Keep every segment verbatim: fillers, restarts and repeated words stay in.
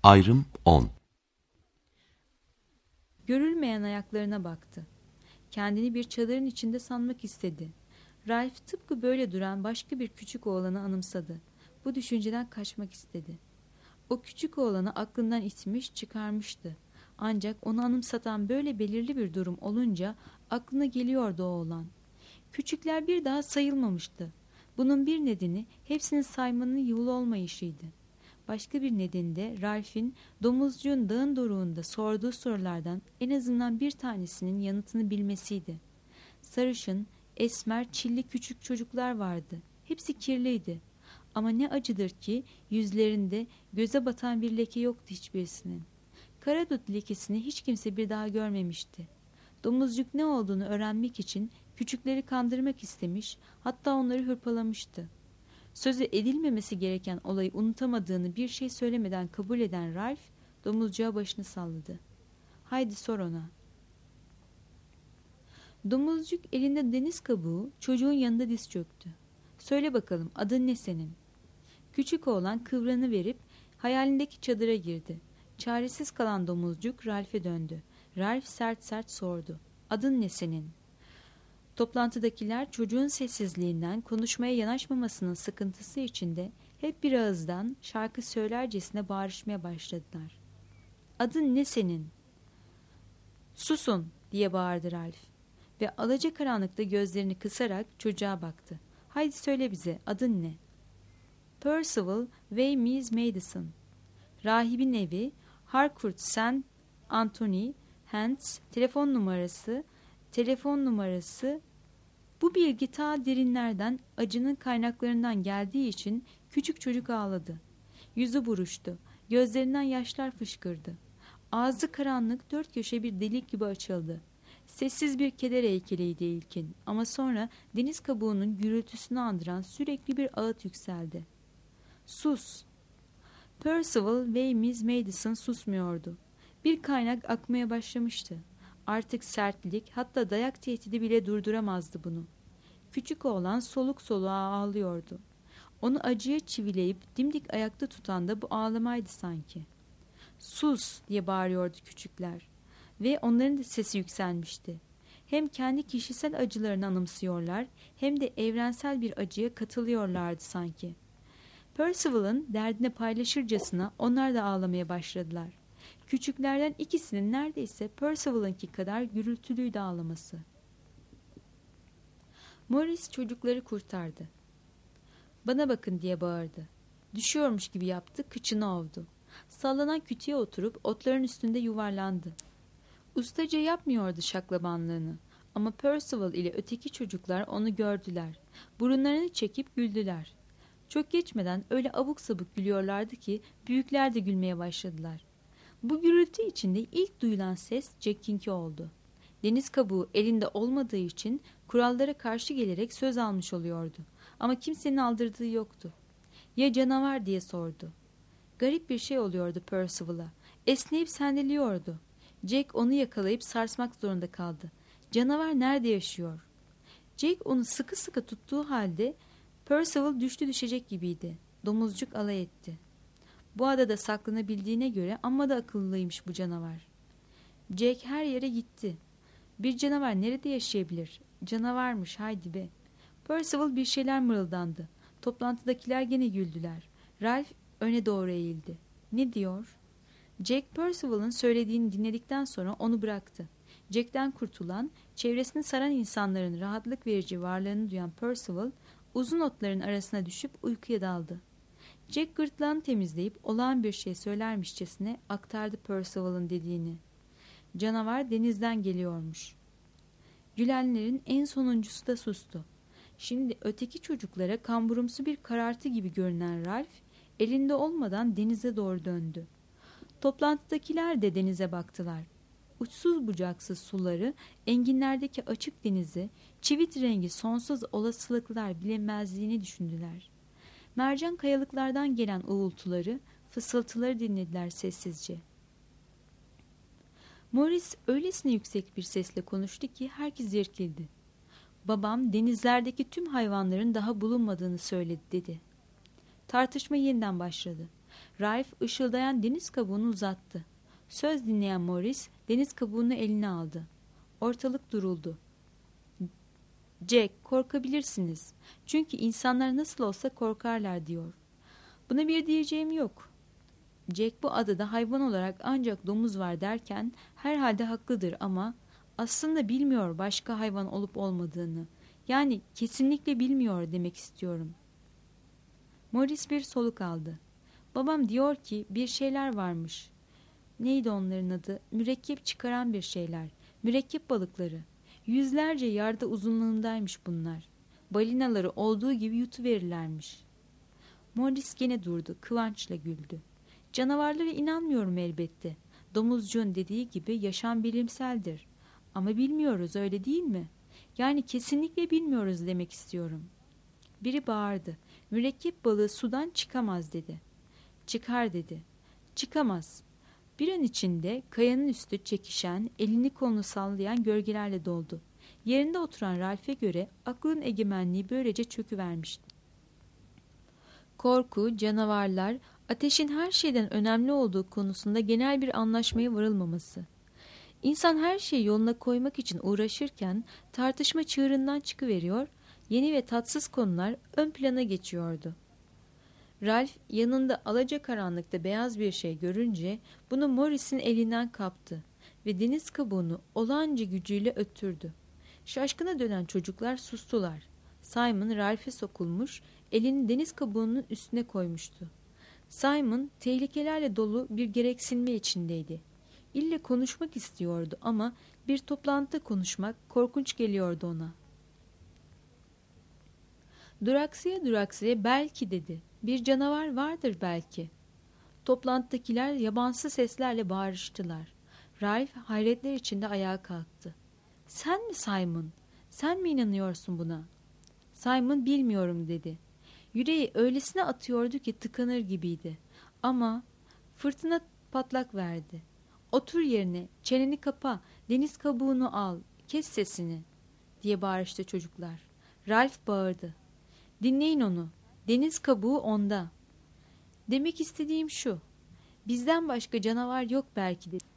Ayrım on. Görülmeyen ayaklarına baktı. Kendini bir çadırın içinde sanmak istedi. Ralph tıpkı böyle duran başka bir küçük oğlanı anımsadı. Bu düşünceden kaçmak istedi. O küçük oğlanı aklından itmiş, çıkarmıştı. Ancak onu anımsatan böyle belirli bir durum olunca aklına geliyordu o oğlan. Küçükler bir daha sayılmamıştı. Bunun bir nedeni hepsini saymanın yolu olmayışıydı. Başka bir nedeni de Ralph'in domuzcuğun dağın doruğunda sorduğu sorulardan en azından bir tanesinin yanıtını bilmesiydi. Sarışın, esmer, çilli küçük çocuklar vardı. Hepsi kirliydi. Ama ne acıdır ki yüzlerinde göze batan bir leke yoktu hiçbirisinin. Kara dut lekesini hiç kimse bir daha görmemişti. Domuzcuk ne olduğunu öğrenmek için küçükleri kandırmak istemiş, hatta onları hırpalamıştı. Sözü edilmemesi gereken olayı unutamadığını bir şey söylemeden kabul eden Ralph, domuzcuğa başını salladı. "Haydi sor ona." Domuzcuk elinde deniz kabuğu çocuğun yanında diz çöktü. "Söyle bakalım, adın ne senin?" Küçük oğlan kıvranı verip hayalindeki çadıra girdi. Çaresiz kalan domuzcuk Ralph'e döndü. Ralph sert sert sordu. "Adın ne senin?" Toplantıdakiler çocuğun sessizliğinden konuşmaya yanaşmamasının sıkıntısı içinde hep bir ağızdan şarkı söylercesine bağırışmaya başladılar. "Adın ne senin?" "Susun!" diye bağırdı Ralph ve alacakaranlıkta gözlerini kısarak çocuğa baktı. "Haydi söyle bize, adın ne?" "Percival Waymes Madison. Rahibin evi, Harcourt Saint Anthony, Hants, telefon numarası, telefon numarası." Bu bilgi ta derinlerden, acının kaynaklarından geldiği için küçük çocuk ağladı. Yüzü buruştu, gözlerinden yaşlar fışkırdı. Ağzı karanlık, dört köşe bir delik gibi açıldı. Sessiz bir keder heykeliydi ilkin ama sonra deniz kabuğunun gürültüsünü andıran sürekli bir ağıt yükseldi. "Sus!" Percival Waymes Madison susmuyordu. Bir kaynak akmaya başlamıştı. Artık sertlik, hatta dayak tehdidi bile durduramazdı bunu. Küçük oğlan soluk soluğa ağlıyordu. Onu acıya çivileyip dimdik ayakta tutan da bu ağlamaydı sanki. "Sus!" diye bağırıyordu küçükler. Ve onların da sesi yükselmişti. Hem kendi kişisel acılarını anımsıyorlar, hem de evrensel bir acıya katılıyorlardı sanki. Percival'ın derdine paylaşırcasına onlar da ağlamaya başladılar. Küçüklerden ikisinin neredeyse Percival'ınki kadar gürültülüydü ağlaması. Morris çocukları kurtardı. "Bana bakın!" diye bağırdı. Düşüyormuş gibi yaptı, kıçını ovdu. Sallanan kütüğe oturup otların üstünde yuvarlandı. Ustaca yapmıyordu şaklabanlığını. Ama Percival ile öteki çocuklar onu gördüler. Burunlarını çekip güldüler. Çok geçmeden öyle abuk sabuk gülüyorlardı ki büyükler de gülmeye başladılar. Bu gürültü içinde ilk duyulan ses Jack'inki oldu. Deniz kabuğu elinde olmadığı için kurallara karşı gelerek söz almış oluyordu. Ama kimsenin aldırdığı yoktu. "Ya canavar?" diye sordu. Garip bir şey oluyordu Percival'a. Esneyip sendeliyordu. Jack onu yakalayıp sarsmak zorunda kaldı. Canavar nerede yaşıyor? Jack onu sıkı sıkı tuttuğu halde Percival düştü düşecek gibiydi. Domuzcuk alay etti. "Bu adada saklanabildiğine göre amma da akıllıymış bu canavar." Jack her yere gitti. "Bir canavar nerede yaşayabilir? Canavarmış, haydi be." Percival bir şeyler mırıldandı. Toplantıdakiler gene güldüler. Ralph öne doğru eğildi. "Ne diyor?" Jack Percival'ın söylediğini dinledikten sonra onu bıraktı. Jack'ten kurtulan, çevresini saran insanların rahatlık verici varlığını duyan Percival, uzun otların arasına düşüp uykuya daldı. Jack gırtlağını temizleyip olağan bir şey söylermişçesine aktardı Percival'ın dediğini. Canavar denizden geliyormuş. Gülenlerin en sonuncusu da sustu. Şimdi öteki çocuklara kamburumsu bir karartı gibi görünen Ralph, elinde olmadan denize doğru döndü. Toplantıdakiler de denize baktılar. Uçsuz bucaksız suları, enginlerdeki açık denizi, çivit rengi sonsuz olasılıklar bilinmezliğini düşündüler. Mercan kayalıklardan gelen uğultuları, fısıltıları dinlediler sessizce. Morris öylesine yüksek bir sesle konuştu ki herkes irkildi. "Babam denizlerdeki tüm hayvanların daha bulunmadığını söyledi," dedi. Tartışma yeniden başladı. Ralph ışıldayan deniz kabuğunu uzattı. Söz dinleyen Morris deniz kabuğunu eline aldı. Ortalık duruldu. Jack, korkabilirsiniz. Çünkü insanlar nasıl olsa korkarlar diyor. Buna bir diyeceğim yok. Jack bu adada hayvan olarak ancak domuz var derken herhalde haklıdır ama aslında bilmiyor başka hayvan olup olmadığını. Yani kesinlikle bilmiyor demek istiyorum. Morris bir soluk aldı. Babam diyor ki bir şeyler varmış. Neydi onların adı? Mürekkep çıkaran bir şeyler. Mürekkep balıkları. Yüzlerce yarda uzunluğundaymış bunlar. Balinaları olduğu gibi yutuverirlermiş. Morris gene durdu. Kıvançla güldü. Canavarlara inanmıyorum elbette. Domuzcuğun dediği gibi yaşam bilimseldir. Ama bilmiyoruz, öyle değil mi? Yani kesinlikle bilmiyoruz demek istiyorum. Biri bağırdı. Mürekkep balığı sudan çıkamaz dedi. Çıkar dedi. Çıkamaz. Bir an içinde kayanın üstü çekişen, elini kolunu sallayan gölgelerle doldu. Yerinde oturan Ralph'e göre aklın egemenliği böylece çöküvermişti. Korku, canavarlar, ateşin her şeyden önemli olduğu konusunda genel bir anlaşmaya varılmaması. İnsan her şeyi yoluna koymak için uğraşırken tartışma çığırından çıkıveriyor, yeni ve tatsız konular ön plana geçiyordu. Ralph yanında alacakaranlıkta beyaz bir şey görünce bunu Morris'in elinden kaptı ve deniz kabuğunu olağanca gücüyle öttürdü. Şaşkına dönen çocuklar sustular. Simon Ralph'e sokulmuş, elini deniz kabuğunun üstüne koymuştu. Simon tehlikelerle dolu bir gereksinme içindeydi. İlle konuşmak istiyordu ama bir toplantıda konuşmak korkunç geliyordu ona. Duraksaya duraksaya belki dedi. Bir canavar vardır belki. Toplantıdakiler yabansı seslerle bağırıştılar. Ralph hayretler içinde ayağa kalktı. Sen mi Simon? Sen mi inanıyorsun buna? Simon bilmiyorum dedi. Yüreği öylesine atıyordu ki tıkanır gibiydi. Ama fırtına patlak verdi. Otur yerine, çeneni kapa, deniz kabuğunu al, kes sesini diye bağırıştı çocuklar. Ralph bağırdı. Dinleyin onu. Deniz kabuğu onda. Demek istediğim şu. Bizden başka canavar yok belki de.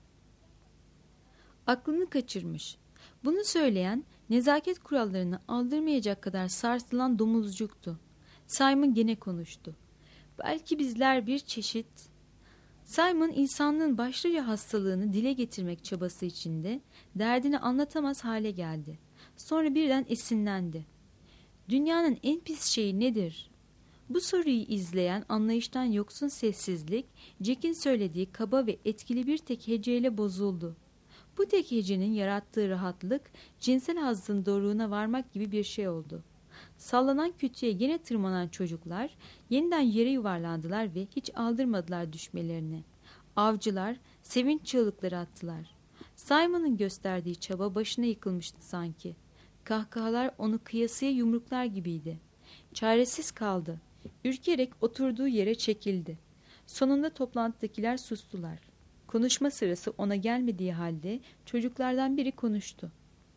Aklını kaçırmış. Bunu söyleyen nezaket kurallarını aldırmayacak kadar sarsılan domuzcuktu. Simon gene konuştu. Belki bizler bir çeşit... Simon insanlığın başlıca hastalığını dile getirmek çabası içinde derdini anlatamaz hale geldi. Sonra birden esinlendi. Dünyanın en pis şeyi nedir? Bu soruyu izleyen anlayıştan yoksun sessizlik, Jack'in söylediği kaba ve etkili bir tek heceyle bozuldu. Bu tek hecenin yarattığı rahatlık, cinsel hazzın doruğuna varmak gibi bir şey oldu. Sallanan kütüğe gene tırmanan çocuklar yeniden yere yuvarlandılar ve hiç aldırmadılar düşmelerini. Avcılar sevinç çığlıkları attılar. Simon'ın gösterdiği çaba başına yıkılmıştı sanki. Kahkahalar onu kıyasıya yumruklar gibiydi. Çaresiz kaldı. Ürkerek oturduğu yere çekildi. Sonunda toplantıdakiler sustular. Konuşma sırası ona gelmediği halde çocuklardan biri konuştu.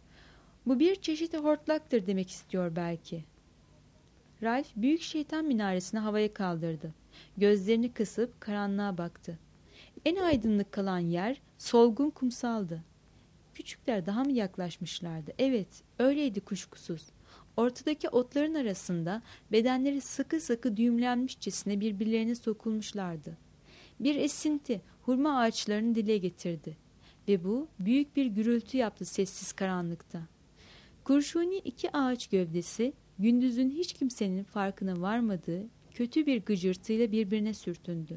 Bu bir çeşit hortlaktır demek istiyor belki. Ralph büyük şeytan minaresini havaya kaldırdı. Gözlerini kısıp karanlığa baktı. En aydınlık kalan yer solgun kumsaldı. Küçükler daha mı yaklaşmışlardı? Evet, öyleydi kuşkusuz. Ortadaki otların arasında bedenleri sıkı sıkı düğümlenmişçesine birbirlerine sokulmuşlardı. Bir esinti hurma ağaçlarını dile getirdi ve bu büyük bir gürültü yaptı sessiz karanlıkta. Kurşuni iki ağaç gövdesi gündüzün hiç kimsenin farkına varmadığı kötü bir gıcırtıyla birbirine sürtündü.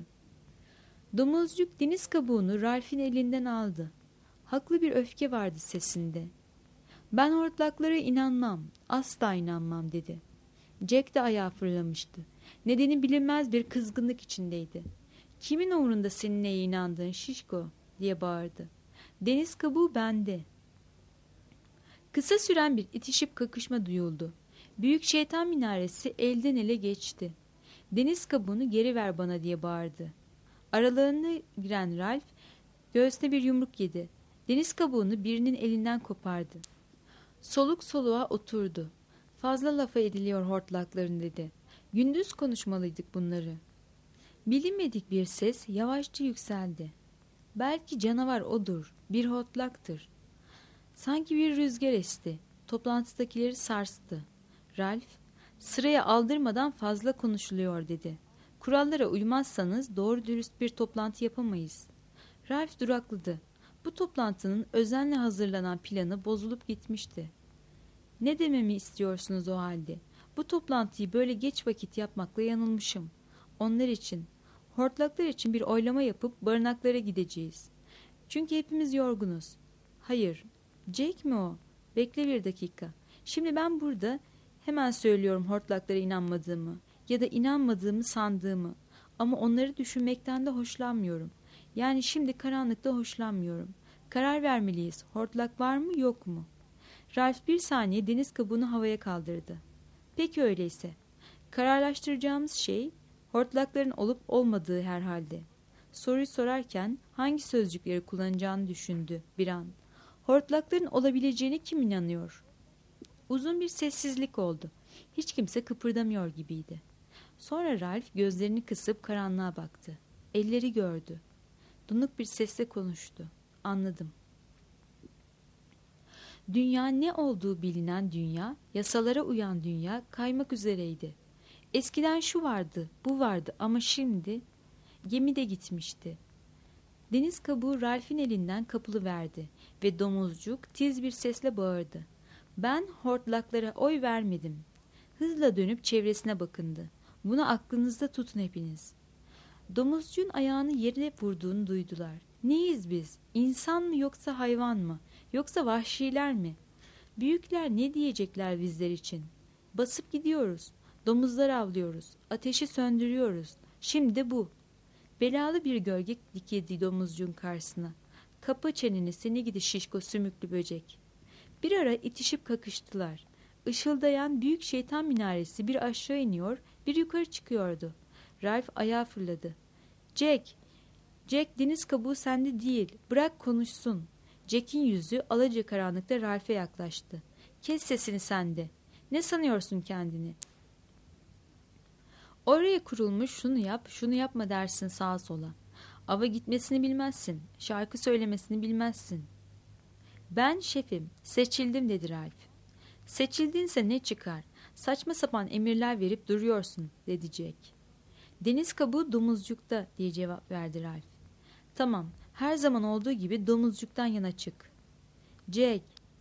Domuzcuk deniz kabuğunu Ralph'in elinden aldı. Haklı bir öfke vardı sesinde. Ben hortlaklara inanmam, asla inanmam dedi. Jack de ayağa fırlamıştı. Nedeni bilinmez bir kızgınlık içindeydi. Kimin umurunda senin neye inandığın şişko diye bağırdı. Deniz kabuğu bende. Kısa süren bir itişip kakışma duyuldu. Büyük şeytan minaresi elden ele geçti. Deniz kabuğunu geri ver bana diye bağırdı. Aralarına giren Ralph göğsüne bir yumruk yedi. Deniz kabuğunu birinin elinden kopardı. Soluk soluğa oturdu. Fazla lafa ediliyor hortlakların dedi. Gündüz konuşmalıydık bunları. Bilinmedik bir ses yavaşça yükseldi. Belki canavar odur, bir hortlaktır. Sanki bir rüzgar esti. Toplantıdakileri sarstı. Ralph, sıraya aldırmadan fazla konuşuluyor dedi. Kurallara uymazsanız doğru dürüst bir toplantı yapamayız. Ralph durakladı. Bu toplantının özenle hazırlanan planı bozulup gitmişti. Ne dememi istiyorsunuz o halde? Bu toplantıyı böyle geç vakit yapmakla yanılmışım. Onlar için, hortlaklar için bir oylama yapıp barınaklara gideceğiz. Çünkü hepimiz yorgunuz. Hayır, Jake mi o? Bekle bir dakika. Şimdi ben burada hemen söylüyorum hortlaklara inanmadığımı ya da inanmadığımı sandığımı. Ama onları düşünmekten de hoşlanmıyorum. Yani şimdi karanlıkta hoşlanmıyorum. Karar vermeliyiz. Hortlak var mı yok mu? Ralph bir saniye deniz kabuğunu havaya kaldırdı. Peki öyleyse. Kararlaştıracağımız şey hortlakların olup olmadığı herhalde. Soruyu sorarken hangi sözcükleri kullanacağını düşündü bir an. Hortlakların olabileceğine kim inanıyor? Uzun bir sessizlik oldu. Hiç kimse kıpırdamıyor gibiydi. Sonra Ralph gözlerini kısıp karanlığa baktı. Elleri gördü. Donuk bir sesle konuştu. Anladım. Dünya ne olduğu bilinen dünya, yasalara uyan dünya kaymak üzereydi. Eskiden şu vardı, bu vardı ama şimdi gemi de gitmişti. Deniz kabuğu Ralph'in elinden kapılıverdi ve domuzcuk tiz bir sesle bağırdı. Ben hortlaklara oy vermedim. Hızla dönüp çevresine bakındı. Bunu aklınızda tutun hepiniz. Domuzcuğun ayağını yerine vurduğunu duydular. Neyiz biz? İnsan mı yoksa hayvan mı? Yoksa vahşiler mi? Büyükler ne diyecekler bizler için? Basıp gidiyoruz. Domuzlar avlıyoruz. Ateşi söndürüyoruz. Şimdi bu. Belalı bir gölge dikildi domuzcuğun karşısına. Kapa çeneni seni gidi şişko sümüklü böcek. Bir ara itişip kakıştılar. Işıldayan büyük şeytan minaresi bir aşağı iniyor, bir yukarı çıkıyordu. Ralph ayağa fırladı. Jack, Jack deniz kabuğu sende değil. Bırak konuşsun. Jack'in yüzü alacakaranlıkta Ralph'e yaklaştı. Kes sesini sende. Ne sanıyorsun kendini? Oraya kurulmuş şunu yap, şunu yapma dersin sağa sola. Ava gitmesini bilmezsin. Şarkı söylemesini bilmezsin. Ben şefim, seçildim dedi Ralph. Seçildinse ne çıkar? Saçma sapan emirler verip duruyorsun dedi Jack. Deniz kabuğu domuzcukta diye cevap verdi Ralph. Tamam, her zaman olduğu gibi domuzcuktan yana çık. Jack.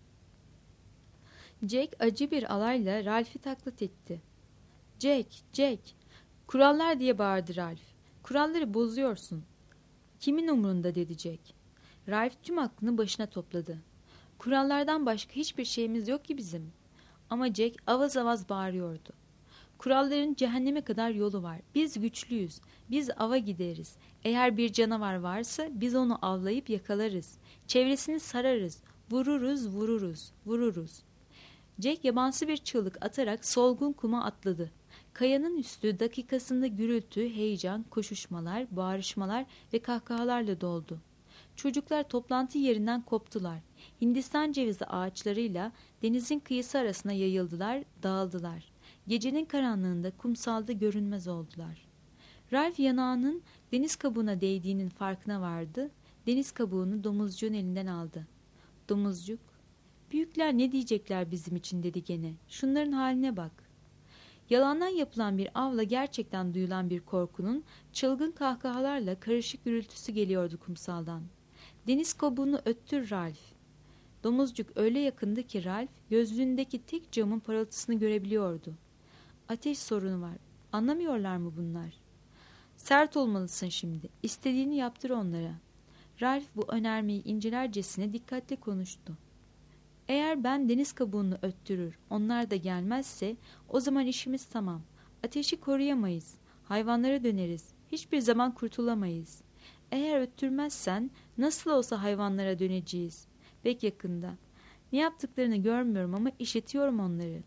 Jack acı bir alayla Ralph'i taklit etti. Jack, Jack. Kurallar diye bağırdı Ralph. Kuralları bozuyorsun. Kimin umurunda dedi Jack. Ralph tüm aklını başına topladı. Kurallardan başka hiçbir şeyimiz yok ki bizim. Ama Jack avaz avaz bağırıyordu. Kuralların cehenneme kadar yolu var. Biz güçlüyüz. Biz ava gideriz. Eğer bir canavar varsa biz onu avlayıp yakalarız. Çevresini sararız. Vururuz, vururuz, vururuz. Jack yabansı bir çığlık atarak solgun kuma atladı. Kayanın üstü dakikasında gürültü, heyecan, koşuşmalar, bağırışmalar ve kahkahalarla doldu. Çocuklar toplantı yerinden koptular. Hindistan cevizi ağaçlarıyla denizin kıyısı arasına yayıldılar, dağıldılar. Gecenin karanlığında kumsalda görünmez oldular. Ralph yanağının deniz kabuğuna değdiğinin farkına vardı. Deniz kabuğunu domuzcuğun elinden aldı. Domuzcuk, büyükler ne diyecekler bizim için dedi gene. Şunların haline bak. Yalandan yapılan bir avla gerçekten duyulan bir korkunun çılgın kahkahalarla karışık gürültüsü geliyordu kumsaldan. Deniz kabuğunu öttür Ralph. Domuzcuk öyle yakındı ki Ralph gözlüğündeki tek camın parıltısını görebiliyordu. Ateş sorunu var. Anlamıyorlar mı bunlar? Sert olmalısın şimdi. İstediğini yaptır onlara. Ralph bu önermeyi incelercesine dikkatle konuştu. Eğer ben deniz kabuğunu öttürür, onlar da gelmezse o zaman işimiz tamam. Ateşi koruyamayız. Hayvanlara döneriz. Hiçbir zaman kurtulamayız. Eğer öttürmezsen nasıl olsa hayvanlara döneceğiz. Pek yakında. Ne yaptıklarını görmüyorum ama işitiyorum onları.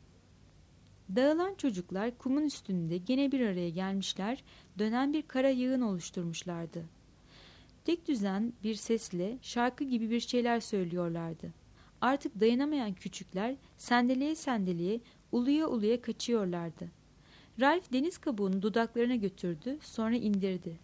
Dağılan çocuklar kumun üstünde gene bir araya gelmişler, dönen bir kara yığın oluşturmuşlardı. Tek düzen bir sesle şarkı gibi bir şeyler söylüyorlardı. Artık dayanamayan küçükler sendeleye sendeleye uluya uluya kaçıyorlardı. Ralph deniz kabuğunu dudaklarına götürdü, sonra indirdi.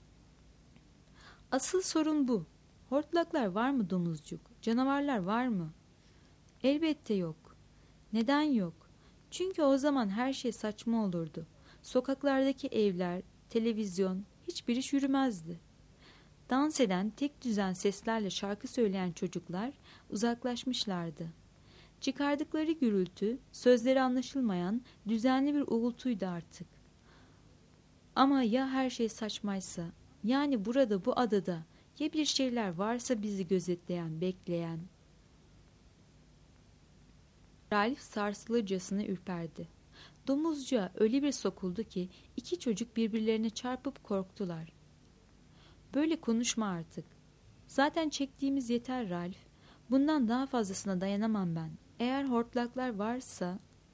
Asıl sorun bu. Hortlaklar var mı domuzcuk? Canavarlar var mı? Elbette yok. Neden yok? Çünkü o zaman her şey saçma olurdu. Sokaklardaki evler, televizyon, hiçbir iş yürümezdi. Dans eden tek düzen seslerle şarkı söyleyen çocuklar uzaklaşmışlardı. Çıkardıkları gürültü, sözleri anlaşılmayan düzenli bir uğultuydu artık. Ama ya her şey saçmaysa, yani burada bu adada ya bir şeyler varsa bizi gözetleyen, bekleyen? Ralph sarsılırcasına ürperdi. Domuzcuğa öyle bir sokuldu ki iki çocuk birbirlerine çarpıp korktular. Böyle konuşma artık. Zaten çektiğimiz yeter Ralph. Bundan daha fazlasına dayanamam ben. Eğer hortlaklar varsa...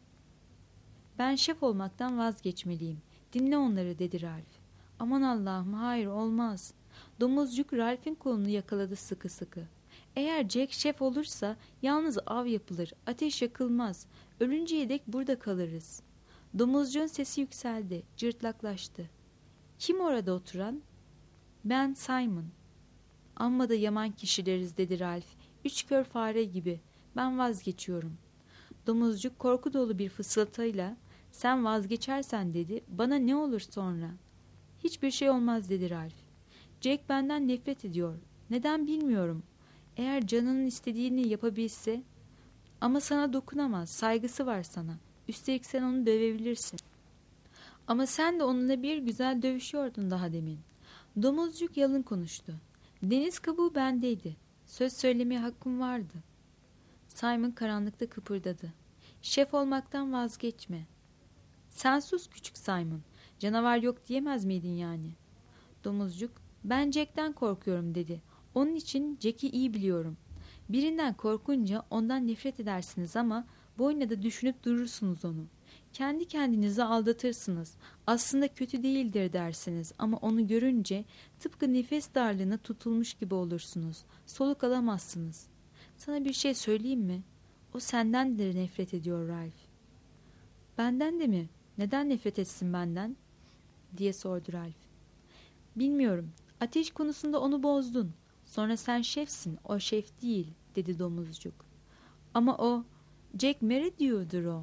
Ben şef olmaktan vazgeçmeliyim. Dinle onları dedi Ralph. Aman Allah'ım, hayır olmaz. Domuzcuk Ralph'in kolunu yakaladı sıkı sıkı. Eğer Jack şef olursa yalnız av yapılır, ateş yakılmaz. Ölünceye dek burada kalırız. Domuzcuğun sesi yükseldi, cırtlaklaştı. Kim orada oturan? Ben Simon. Amma da yaman kişileriz dedi Ralph. Üç kör fare gibi. Ben vazgeçiyorum. Domuzcuk korku dolu bir fısıltıyla sen vazgeçersen dedi. Bana ne olur sonra? Hiçbir şey olmaz dedi Ralph. Jack benden nefret ediyor. Neden bilmiyorum. Eğer canının istediğini yapabilse, ama sana dokunamaz. Saygısı var sana. Üstelik sen onu dövebilirsin. Ama sen de onunla bir güzel dövüşüyordun daha demin. Domuzcuk yalın konuştu. Deniz kabuğu bendeydi. Söz söylemeye hakkım vardı. Simon karanlıkta kıpırdadı. Şef olmaktan vazgeçme. Sen sus küçük Simon. Canavar yok diyemez miydin yani? Domuzcuk, ben Jack'ten korkuyorum dedi. Onun için Jack'i iyi biliyorum. Birinden korkunca ondan nefret edersiniz ama boyuna da düşünüp durursunuz onu. Kendi kendinizi aldatırsınız. Aslında kötü değildir dersiniz ama onu görünce tıpkı nefes darlığına tutulmuş gibi olursunuz. Soluk alamazsınız. Sana bir şey söyleyeyim mi? O senden de nefret ediyor Ralph. Benden de mi? Neden nefret etsin benden? Diye sordu Ralph. Bilmiyorum. Ateş konusunda onu bozdun. Sonra sen şefsin, o şef değil, dedi domuzcuk. Ama o, Jack Merridiu'dur o.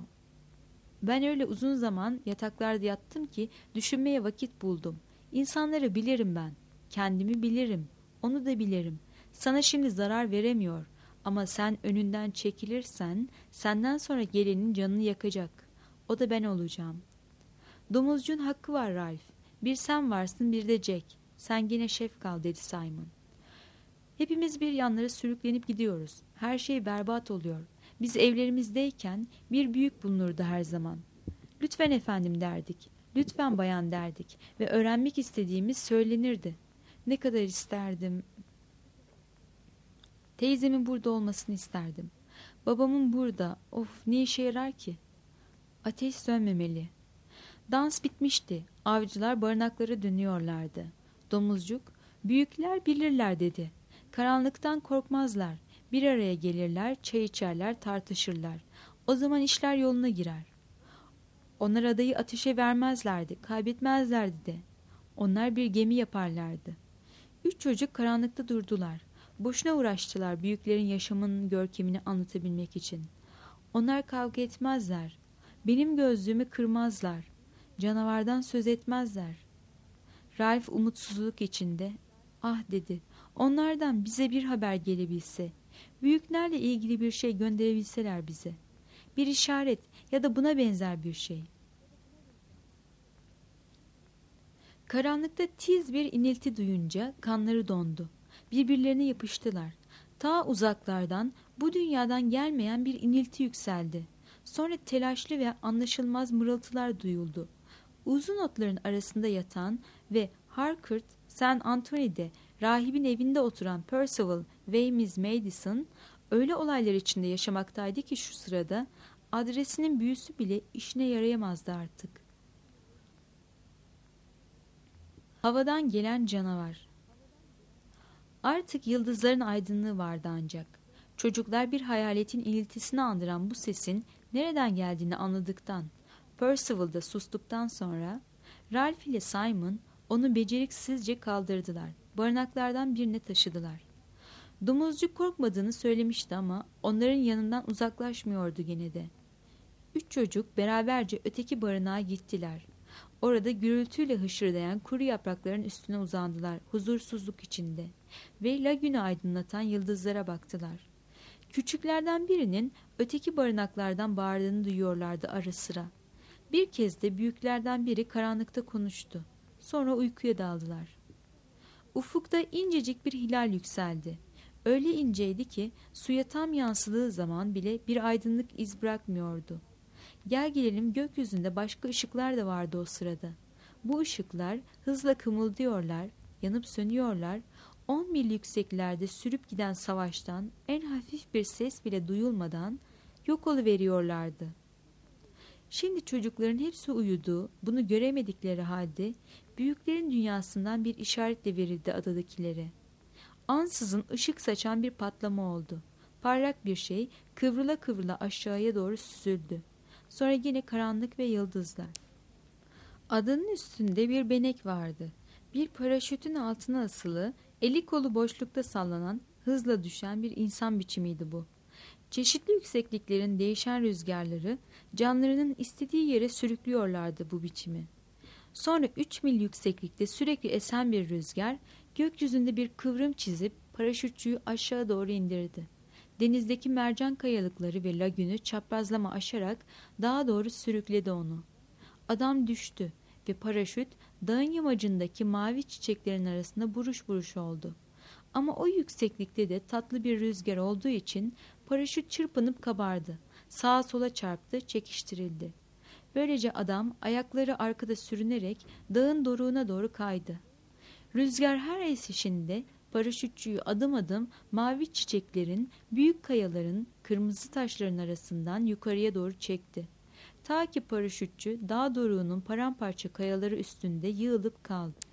Ben öyle uzun zaman yataklarda yattım ki düşünmeye vakit buldum. İnsanları bilirim ben. Kendimi bilirim. Onu da bilirim. Sana şimdi zarar veremiyor. Ama sen önünden çekilirsen senden sonra gelenin canını yakacak. O da ben olacağım. Domuzcuğun hakkı var Ralph. Bir sen varsın bir de Jack. Sen yine şef kal dedi Simon. Hepimiz bir yanlara sürüklenip gidiyoruz. Her şey berbat oluyor. Biz evlerimizdeyken bir büyük bulunurdu her zaman. Lütfen efendim derdik. Lütfen bayan derdik. Ve öğrenmek istediğimiz söylenirdi. Ne kadar isterdim. Teyzemin burada olmasını isterdim. Babamın burada. Of, ne işe yarar ki? Ateş sönmemeli. Dans bitmişti. Avcılar barınaklara dönüyorlardı. Domuzcuk, büyükler bilirler dedi. Karanlıktan korkmazlar. Bir araya gelirler, çay içerler, tartışırlar. O zaman işler yoluna girer. Onlar adayı ateşe vermezlerdi, kaybetmezlerdi de. Onlar bir gemi yaparlardı. Üç çocuk karanlıkta durdular. Boşuna uğraştılar büyüklerin yaşamının görkemini anlatabilmek için. Onlar kavga etmezler. Benim gözlüğümü kırmazlar. Canavardan söz etmezler. Ralph umutsuzluk içinde, ah dedi, onlardan bize bir haber gelebilse, büyüklerle ilgili bir şey gönderebilseler bize. Bir işaret ya da buna benzer bir şey. Karanlıkta tiz bir inilti duyunca kanları dondu. Birbirlerine yapıştılar. Ta uzaklardan, bu dünyadan gelmeyen bir inilti yükseldi. Sonra telaşlı ve anlaşılmaz mırıltılar duyuldu. Uzun otların arasında yatan ve Harcourt, Saint Anthony'de rahibin evinde oturan Percival ve Miss Madison öyle olaylar içinde yaşamaktaydı ki şu sırada adresinin büyüsü bile işine yarayamazdı artık. Havadan gelen canavar. Artık yıldızların aydınlığı vardı ancak. Çocuklar bir hayaletin iniltisini andıran bu sesin nereden geldiğini anladıktan, Percival da sustuktan sonra Ralph ile Simon onu beceriksizce kaldırdılar. Barınaklardan birine taşıdılar. Domuzcuk korkmadığını söylemişti ama onların yanından uzaklaşmıyordu gene de. Üç çocuk beraberce öteki barınağa gittiler. Orada gürültüyle hışırdayan kuru yaprakların üstüne uzandılar huzursuzluk içinde ve lagünü aydınlatan yıldızlara baktılar. Küçüklerden birinin öteki barınaklardan bağırdığını duyuyorlardı ara sıra. Bir kez de büyüklerden biri karanlıkta konuştu. Sonra uykuya daldılar. Ufukta incecik bir hilal yükseldi. Öyle inceydi ki suya tam yansıdığı zaman bile bir aydınlık iz bırakmıyordu. Gel gelelim gökyüzünde başka ışıklar da vardı o sırada. Bu ışıklar hızla kımıldıyorlar, yanıp sönüyorlar, on mil yükseklerde sürüp giden savaştan en hafif bir ses bile duyulmadan yok oluveriyorlardı. Şimdi çocukların hepsi uyudu, bunu göremedikleri halde büyüklerin dünyasından bir işaretle verildi adadakilere. Ansızın ışık saçan bir patlama oldu. Parlak bir şey kıvrıla kıvrıla aşağıya doğru süzüldü. Sonra yine karanlık ve yıldızlar. Adanın üstünde bir benek vardı. Bir paraşütün altına asılı, eli kolu boşlukta sallanan, hızla düşen bir insan biçimiydi bu. Çeşitli yüksekliklerin değişen rüzgarları canlarının istediği yere sürüklüyorlardı bu biçimi. Sonra üç mil yükseklikte sürekli esen bir rüzgar gökyüzünde bir kıvrım çizip paraşütçüyü aşağı doğru indirdi. Denizdeki mercan kayalıkları ve lagünü çaprazlama aşarak dağa doğru sürükledi onu. Adam düştü ve paraşüt dağın yamacındaki mavi çiçeklerin arasında buruş buruş oldu. Ama o yükseklikte de tatlı bir rüzgar olduğu için paraşüt çırpınıp kabardı. Sağa sola çarptı, çekiştirildi. Böylece adam ayakları arkada sürünerek dağın doruğuna doğru kaydı. Rüzgar her esişinde paraşütçüyü adım adım mavi çiçeklerin, büyük kayaların, kırmızı taşların arasından yukarıya doğru çekti. Ta ki paraşütçü dağ doruğunun paramparça kayaları üstünde yığılıp kaldı.